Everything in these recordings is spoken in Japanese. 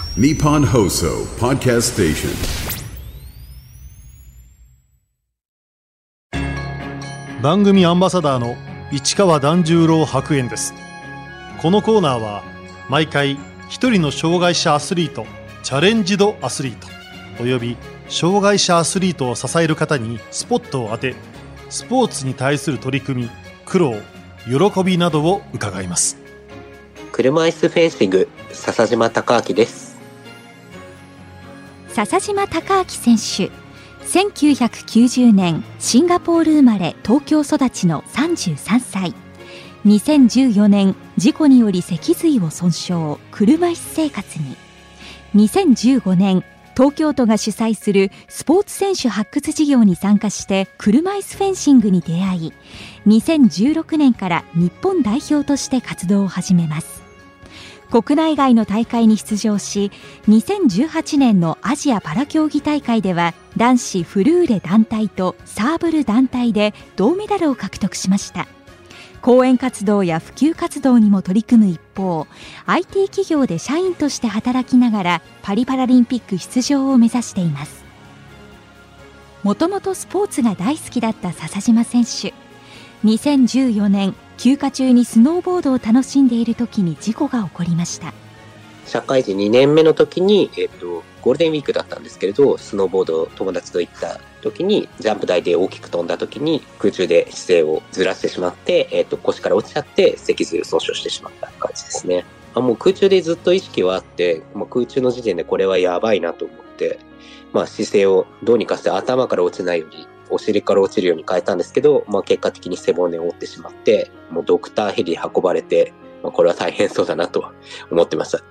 Nippon Hoso Podcast Station。 番組アンバサダーの市川團十郎白猿です。このコーナーは毎回一人の障害者アスリート、チャレンジドアスリートおよび障害者アスリートを支える方にスポットを当て、スポーツに対する取り組み、苦労、喜びなどを伺います。 車椅子フェンシング、笹島貴明です。 笹島貴明選手、1990年シンガポール生まれ東京育ちの33歳。2014年事故により脊髄を損傷、車椅子生活に。2015年東京都が主催するスポーツ選手発掘事業に参加して車椅子フェンシングに出会い、2016年から日本代表として活動を始めます。国内外の大会に出場し、2018年のアジアパラ競技大会では男子フルーレ団体とサーブル団体で銅メダルを獲得しました。講演活動や普及活動にも取り組む一方、 IT 企業で社員として働きながらパリパラリンピック出場を目指しています。もともとスポーツが大好きだった笹島選手、2014年休暇中にスノーボードを楽しんでいる時に事故が起こりました。 社会人2年目の時に、ゴールデンウィークだったんですけれど、スノーボードを友達と行った時にジャンプ台で大きく飛んだ時に空中で姿勢をずらしてしまって、腰から落ちちゃって脊髄を損傷してしまった感じですね。もう空中でずっと意識はあって、空中の時点でこれはやばいなと思って、姿勢をどうにかして頭から落ちないように、お尻から落ちるように変えたんですけど、結果的に背骨を折ってしまって、もうドクターヘリで運ばれて、これは大変そうだなと思ってました。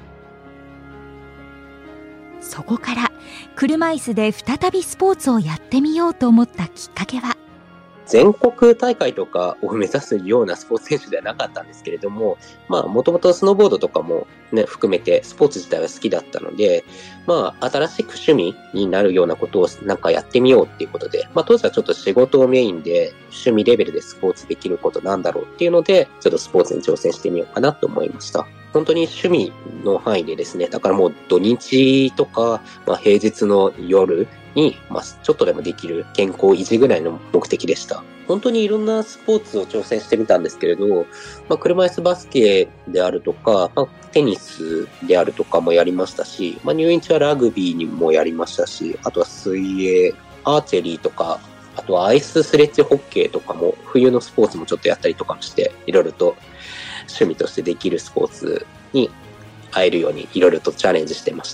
そこから車椅子で再びスポーツをやってみようと思ったきっかけは、 全国大会とかを目指すようなスポーツ選手ではなかったんですけれども、もともとスノーボードとかもね、含めてスポーツ自体は好きだったので、新しく趣味になるようなことをなんかやってみようっていうことで、当時はちょっと仕事をメインで趣味レベルでスポーツできることなんだろうっていうので、ちょっとスポーツに挑戦してみようかなと思いました。本当に趣味の範囲でですね、だからもう土日とか、平日の夜に、ちょっとでもできる健康維持ぐらいの目的でした。本当にいろんなスポーツを挑戦してみたんですけれど、車椅子バスケであるとか、テニスであるとかもやりましたし、入院中はラグビーにもやりましたし、あとは水泳、アーチェリーとか、あとはアイススレッジホッケーとかも、冬のスポーツもちょっとやったりとかもして、いろいろと趣味としてできるスポーツに会えるようにいろいろとチャレンジしてました。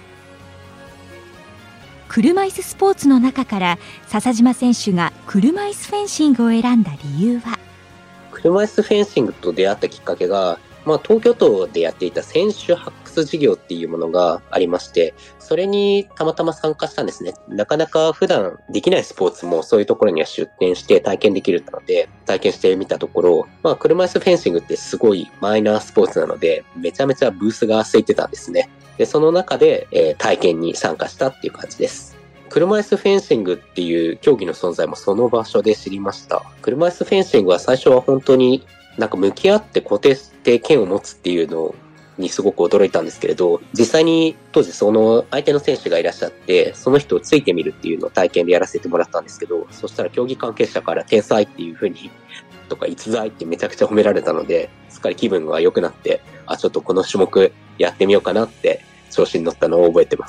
車椅子スポーツの中から笹島選手が車椅子フェンシングを選んだ理由は、 車椅子フェンシングと出会ったきっかけが、東京都でやっていた選手発掘事業っていうものがありまして、それにたまたま参加したんですね。なかなか普段できないスポーツもそういうところには出展して体験できるので、体験してみたところ、車椅子フェンシングってすごいマイナースポーツなので、めちゃめちゃブースが空いてたんですね。で、その中で、体験に参加したっていう感じです。車椅子フェンシングっていう競技の存在もその場所で知りました。車椅子フェンシングは最初は本当に向き合って固定して剣を持つっていうのにすごく驚いたんですけれど、実際に当時その相手の選手がいらっしゃって、その人をついてみるっていうのを体験でやらせてもらったんですけど、そしたら競技関係者から天才っていう風にとか逸材ってめちゃくちゃ褒められたので、すっかり気分が良くなって、ちょっとこの種目やってみようかなって調子に乗ったのを覚えてます。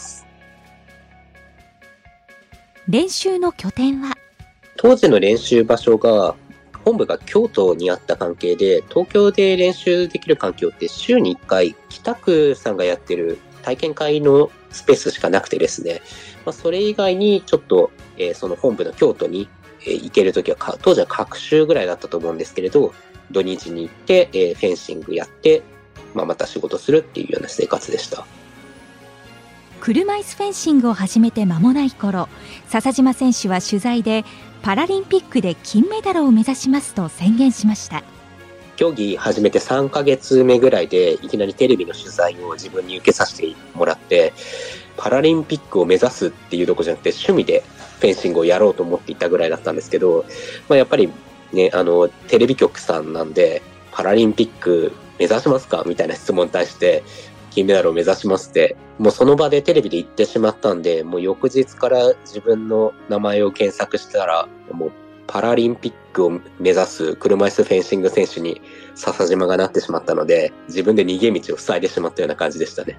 練習の拠点は、 当時の練習場所が本部が京都にあった関係で、東京で練習できる環境って週に1回北区さんがやってる体験会のスペースしかなくてですね、それ以外にちょっと、その本部の京都に、行けるときは当時は各週ぐらいだったと思うんですけれど、土日に行って、フェンシングやって、また仕事するっていうような生活でした。 車椅子フェンシングを始めて間もない頃、笹島選手は取材でパラリンピックで金メダルを目指しますと宣言しました。 競技始めて3ヶ月目ぐらいでいきなりテレビの取材を自分に受けさせてもらって、パラリンピックを目指すっていうとこじゃなくて趣味でフェンシングをやろうと思っていたぐらいだったんですけど、やっぱりね、テレビ局さんなんでパラリンピック目指しますかみたいな質問に対して金メダルを目指しますって、もうその場でテレビで言ってしまったんで、もう翌日から自分の名前を検索したら、もうパラリンピックを目指す車椅子フェンシング選手に笹島がなってしまったので、自分で逃げ道を塞いでしまったような感じでしたね。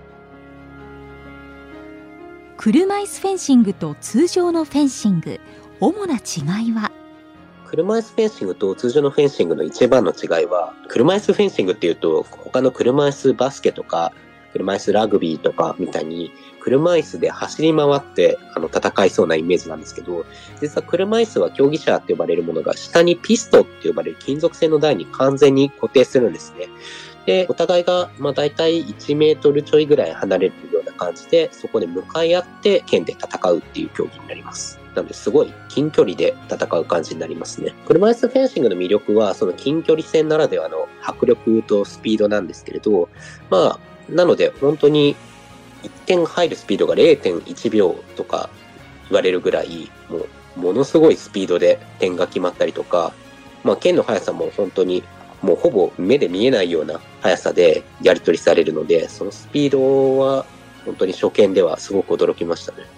車椅子フェンシングと通常のフェンシング、主な違いは？ 車椅子フェンシングと通常のフェンシングの一番の違いは、車椅子フェンシングっていうと、他の車椅子バスケとか、車椅子ラグビーとかみたいに、車椅子で走り回って戦いそうなイメージなんですけど、実は車椅子は競技者って呼ばれるものが下にピストって呼ばれる金属製の台に完全に固定するんですね。で、お互いがだいたい1メートルちょいぐらい離れるような感じで、そこで向かい合って剣で戦うっていう競技になります。なのですごい近距離で戦う感じになりますね。車椅子フェンシングの魅力はその近距離戦ならではの迫力とスピードなんですけれど、なので本当に1点入るスピードが 0.1 秒とか言われるぐらい、ものすごいスピードで点が決まったりとか、剣の速さも本当にもうほぼ目で見えないような速さでやり取りされるので、そのスピードは本当に初見ではすごく驚きましたね。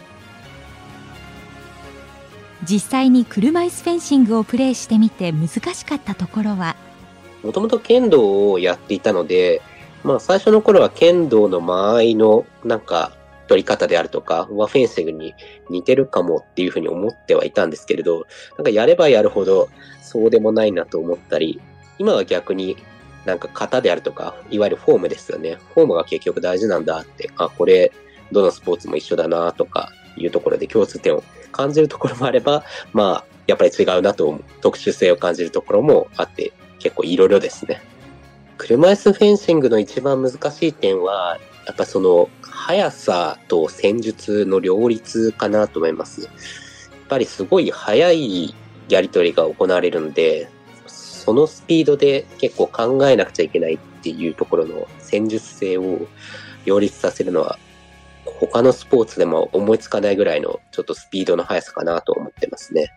実際に車椅子フェンシングをプレーしてみて難しかったところは？ もともと剣道をやっていたので、最初の頃は剣道の間合いの取り方であるとかはフェンシングに似てるかもっていうふうに思ってはいたんですけれど、やればやるほどそうでもないなと思ったり、今は逆に型であるとか、いわゆるフォームですよね。フォームが結局大事なんだって、これどのスポーツも一緒だなとかいうところで共通点を感じるところもあれば、やっぱり違うなと特殊性を感じるところもあって、結構いろいろですね。車椅子フェンシングの一番難しい点は、やっぱその速さと戦術の両立かなと思います。やっぱりすごい速いやり取りが行われるので、そのスピードで結構考えなくちゃいけないっていうところの戦術性を両立させるのは、他のスポーツでも思いつかないぐらいのちょっとスピードの速さかなと思ってますね。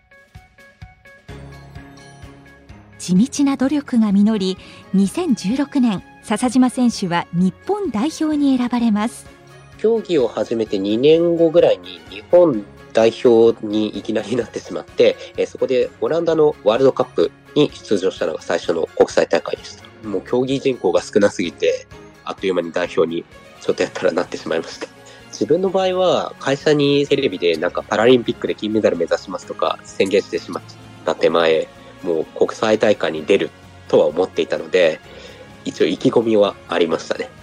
地道な努力が実り、2016年笹島選手は日本代表に選ばれます。 競技を始めて2年後ぐらいに日本代表にいきなりなってしまって、そこでオランダのワールドカップに出場したのが最初の国際大会でした。もう競技人口が少なすぎて、あっという間に代表にちょっとやったらなってしまいました。自分の場合は会社にテレビでパラリンピックで金メダル目指しますとか宣言してしまった手前、もう国際大会に出るとは思っていたので、一応意気込みはありましたね。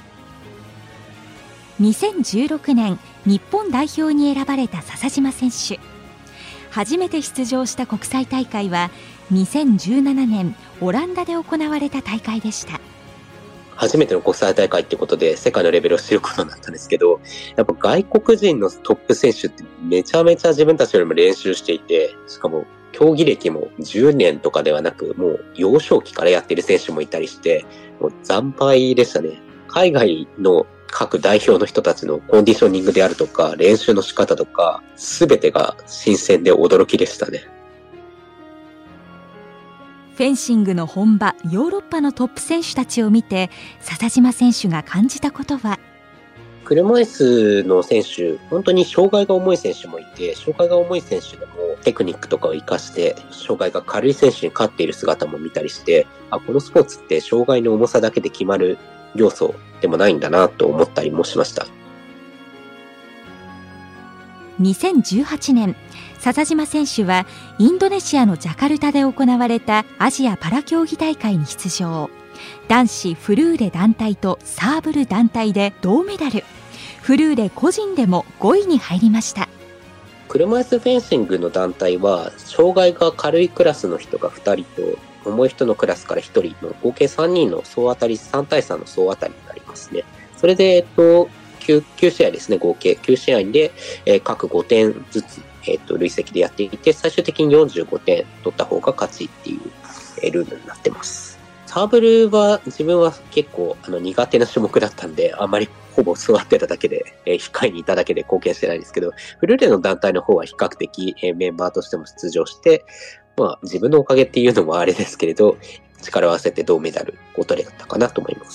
2016年日本代表に選ばれた笹島選手。初めて出場した国際大会は2017年オランダで行われた大会でした。 初めての国際大会ってことで世界のレベルを知ることになったんですけど、やっぱ外国人のトップ選手ってめちゃめちゃ自分たちよりも練習していて、しかも競技歴も10年とかではなく、もう幼少期からやっている選手もいたりして、もう惨敗でしたね。海外の各代表の人たちのコンディショニングであるとか、練習の仕方とか、すべてが新鮮で驚きでしたね。 フェンシングの本場ヨーロッパのトップ選手たちを見て、笹島選手が感じたことは？ 車椅子の選手、本当に障害が重い選手もいて、障害が重い選手でもテクニックとかを活かして障害が軽い選手に勝っている姿も見たりして、このスポーツって障害の重さだけで決まる要素でもないんだなと思ったりもしました。 2018年笹島選手はインドネシアのジャカルタで行われたアジアパラ競技大会に出場。男子フルーレ団体とサーブル団体で銅メダル、フルーレ個人でも5位に入りました。 車椅子フェンシングの団体は障害が軽いクラスの人が2人と重い人のクラスから1人の合計3人の総当たり、3対3の総当たりになりますね。それで9試合ですね、合計9試合で、各5点ずつ、累積でやっていて、最終的に45点取った方が勝ちっていう、ルールになってます。サーブルは自分は結構苦手な種目だったんで、あまりほぼ座ってただけで、控えにいただけで貢献してないですけど、フルーレの団体の方は比較的、メンバーとしても出場して、自分のおかげっていうのもあれですけれど、力を合わせて銅メダルを取れたかなと思います。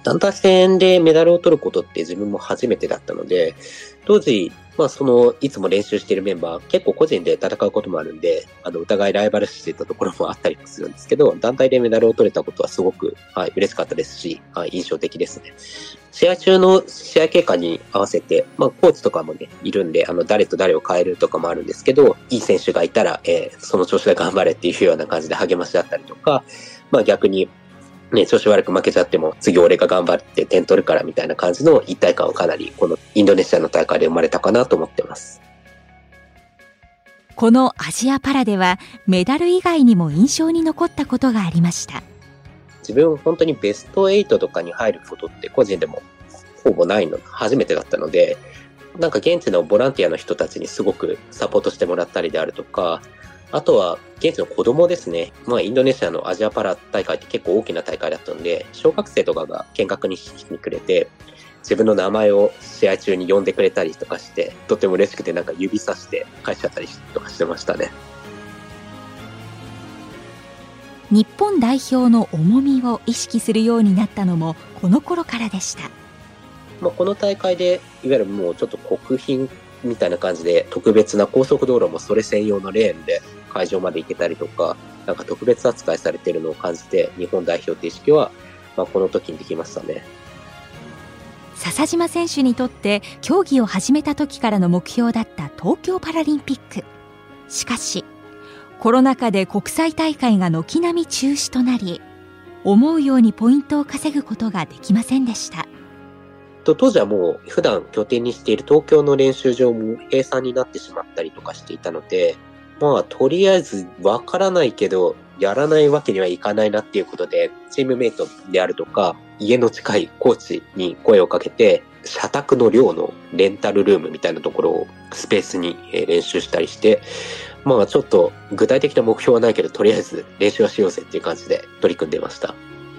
団体戦でメダルを取ることって自分も初めてだったので、当時、いつも練習しているメンバー、結構個人で戦うこともあるんで、お互いライバル視していたところもあったりもするんですけど、団体でメダルを取れたことはすごく、嬉しかったですし、印象的ですね。試合中の試合経過に合わせて、コーチとかもね、いるんで、誰と誰を変えるとかもあるんですけど、いい選手がいたら、その調子で頑張れっていうような感じで励まし合ったりとか、逆に、ね、調子悪く負けちゃっても、次俺が頑張って点取るからみたいな感じの一体感はかなり、このインドネシアの大会で生まれたかなと思ってます。 このアジアパラでは、メダル以外にも印象に残ったことがありました。 自分本当にベスト8とかに入ることって個人でもほぼないの、初めてだったので、なんか現地のボランティアの人たちにすごくサポートしてもらったりであるとか、あとは現地の子供ですね。インドネシアのアジアパラ大会って結構大きな大会だったので、小学生とかが見学に来てくれて、自分の名前を試合中に呼んでくれたりとかして、とても嬉しくてなんか指さして返しちゃったりとかしてましたね。 日本代表の重みを意識するようになったのもこの頃からでした。 この大会でいわゆるもうちょっと国賓みたいな感じで特別な高速道路もそれ専用のレーンで会場まで行けたりとか、なんか特別扱いされているのを感じて、日本代表って意識はこの時にできましたね。 笹島選手にとって競技を始めた時からの目標だった東京パラリンピック。しかしコロナ禍で国際大会が軒並み中止となり、思うようにポイントを稼ぐことができませんでした。 当時はもう普段拠点にしている東京の練習場も閉鎖になってしまったりとかしていたので、とりあえずわからないけどやらないわけにはいかないなっていうことで、チームメイトであるとか家の近いコーチに声をかけて、社宅の寮のレンタルルームみたいなところをスペースに練習したりして、ちょっと具体的な目標はないけど、とりあえず練習はしようぜっていう感じで取り組んでいました。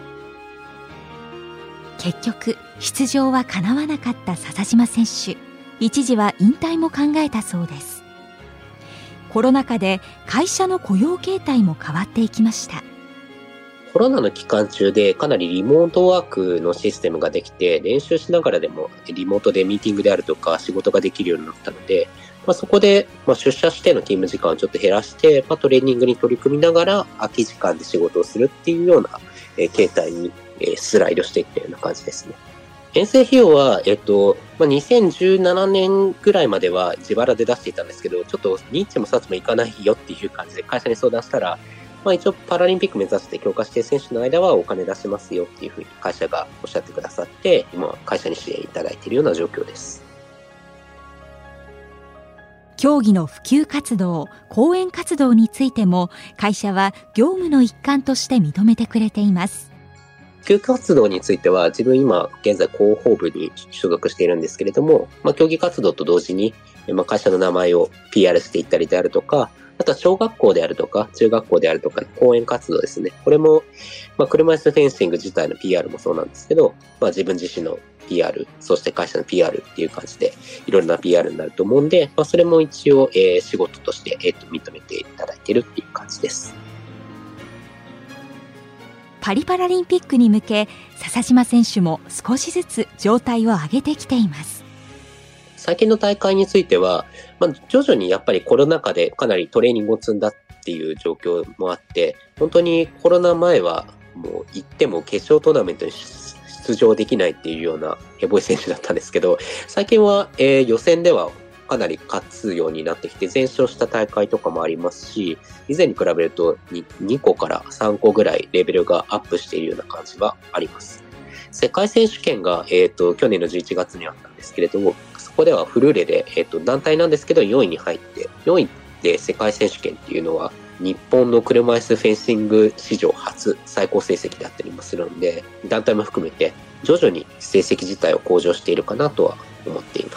結局出場は叶わなかった笹島選手。一時は引退も考えたそうです。コロナ禍で会社の雇用形態も変わっていきました。 コロナの期間中でかなりリモートワークのシステムができて、練習しながらでもリモートでミーティングであるとか仕事ができるようになったので、そこで出社しての勤務時間をちょっと減らして、トレーニングに取り組みながら空き時間で仕事をするっていうような形態にスライドしていったような感じですね。遠征費用は、2017年ぐらいまでは自腹で出していたんですけど、ちょっとニッチもサッチもいかないよっていう感じで会社に相談したら、一応パラリンピック目指して強化指定選手の間はお金出しますよっていうふうに会社がおっしゃってくださって、今会社に支援いただいているような状況です。 競技の普及活動、講演活動についても会社は業務の一環として認めてくれています。 普及活動については自分今現在広報部に所属しているんですけれども、競技活動と同時に会社の名前を PR していったりであるとか、あとは小学校であるとか中学校であるとか講演活動ですね。これも車椅子フェンシング自体の PR もそうなんですけど、自分自身の PR、そして会社の PR っていう感じでいろいろな PR になると思うんで、それも一応、仕事として、認めていただいているっていう感じです。 パリパラリンピックに向け、笹島選手も少しずつ状態を上げてきています。 最近の大会については、徐々にやっぱりコロナ禍でかなりトレーニングを積んだっていう状況もあって、本当にコロナ前はもう行っても決勝トーナメントに出場できないっていうようなヘボい選手だったんですけど、最近は、予選ではかなり勝つようになってきて、全勝した大会とかもありますし、以前に比べると 2個から3個ぐらいレベルがアップしているような感じはあります。世界選手権が、去年の11月にあったんですけれども、そこではフルーレで、団体なんですけど4位に入って、4位で世界選手権っていうのは日本の車椅子フェンシング史上初最高成績だったりもするので、団体も含めて徐々に成績自体を向上しているかなとは思っています。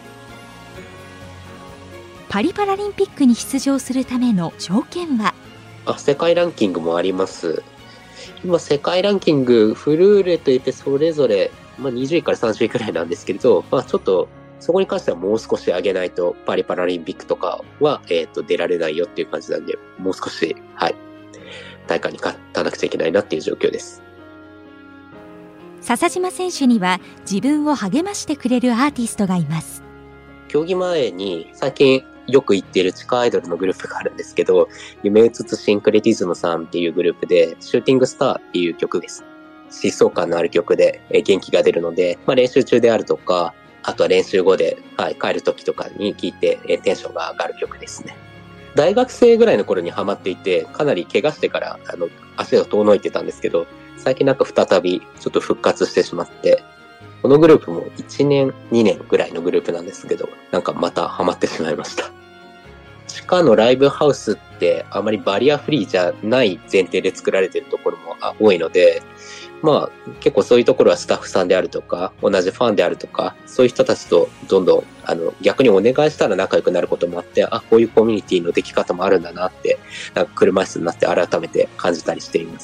パリパラリンピックに出場するための条件は？ 世界ランキングもあります。今世界ランキングフルーレといってそれぞれ、20位から30位くらいなんですけれど、ちょっとそこに関してはもう少し上げないとパリパラリンピックとかは、出られないよっていう感じなんで、もう少し、大会に勝たなくちゃいけないなっていう状況です。 笹島選手には自分を励ましてくれるアーティストがいます。 競技前に最近よく行っている地下アイドルのグループがあるんですけど、夢うつつシンクレティズムさんっていうグループで、シューティングスターっていう曲です。疾走感のある曲で元気が出るので、練習中であるとか、あとは練習後で、帰る時とかに聴いてテンションが上がる曲ですね。大学生ぐらいの頃にハマっていて、かなり怪我してから足が遠のいてたんですけど、最近再びちょっと復活してしまって、このグループも1年、2年ぐらいのグループなんですけど、またハマってしまいました。地下のライブハウスってあまりバリアフリーじゃない前提で作られているところも多いので、結構そういうところはスタッフさんであるとか、同じファンであるとか、そういう人たちとどんどん逆にお願いしたら仲良くなることもあって、こういうコミュニティのでき方もあるんだなって、車椅子になって改めて感じたりしています。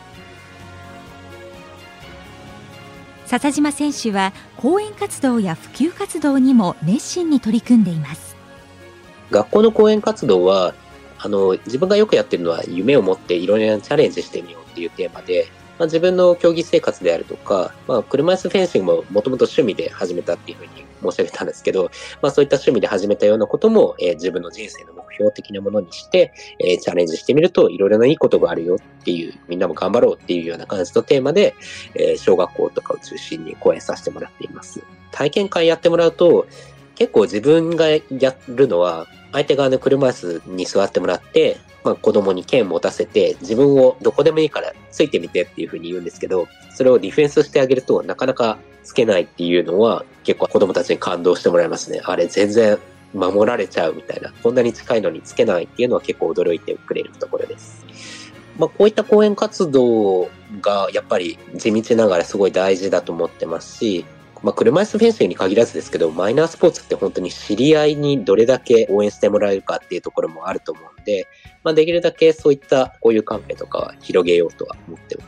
笹島選手は講演活動や普及活動にも熱心に取り組んでいます。 学校の講演活動は自分がよくやってるのは夢を持っていろいろなチャレンジしてみようっていうテーマで、自分の競技生活であるとか、車椅子フェンシングももともと趣味で始めたっていうふうに申し上げたんですけど、そういった趣味で始めたようなことも、自分の人生の目標的なものにして、チャレンジしてみるといろいろないいことがあるよっていう、みんなも頑張ろうっていうような感じのテーマで、小学校とかを中心に講演させてもらっています。体験会やってもらうと、結構自分がやるのは、相手側の車椅子に座ってもらって、子供に剣持たせて、自分をどこでもいいからついてみてっていう風に言うんですけど、それをディフェンスしてあげるとなかなかつけないっていうのは結構子供たちに感動してもらいますね。あれ全然守られちゃうみたいな。こんなに近いのにつけないっていうのは結構驚いてくれるところです。こういった講演活動がやっぱり地道ながらすごい大事だと思ってますし、車椅子フェンシングに限らずですけど、マイナースポーツって本当に知り合いにどれだけ応援してもらえるかっていうところもあると思うんで、できるだけそういったこういうカンペとかは広げようとは思ってます。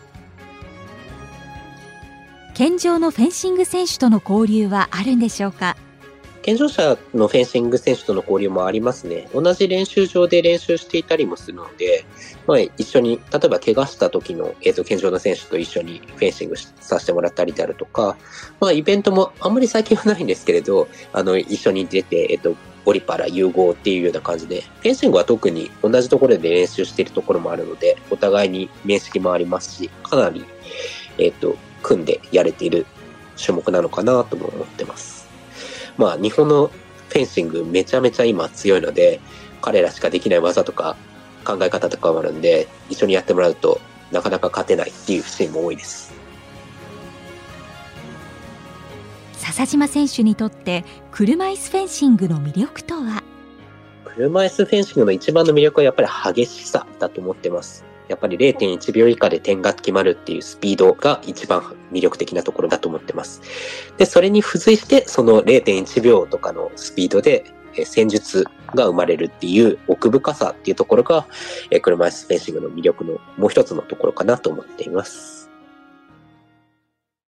健常のフェンシング選手との交流はあるんでしょうか？ 健常者のフェンシング選手との交流もありますね。同じ練習場で練習していたりもするので、一緒に、例えば怪我した時の、健常の選手と一緒にフェンシングさせてもらったりであるとか、イベントもあんまり最近はないんですけれど、一緒に出て、オリパラ融合っていうような感じで、フェンシングは特に同じところで練習しているところもあるので、お互いに面識もありますし、かなり、組んでやれている種目なのかなとも思ってます。日本のフェンシングめちゃめちゃ今強いので、彼らしかできない技とか考え方とかもあるんで、一緒にやってもらうとなかなか勝てないっていうシーンも多いです。 笹島選手にとって車椅子フェンシングの魅力とは？ 車椅子フェンシングの一番の魅力はやっぱり激しさだと思ってます。やっぱり 0.1 秒以下で点が決まるっていうスピードが一番魅力的なところだと思ってます。で、それに付随してその 0.1 秒とかのスピードで戦術が生まれるっていう奥深さっていうところが車椅子フェンシングの魅力のもう一つのところかなと思っています。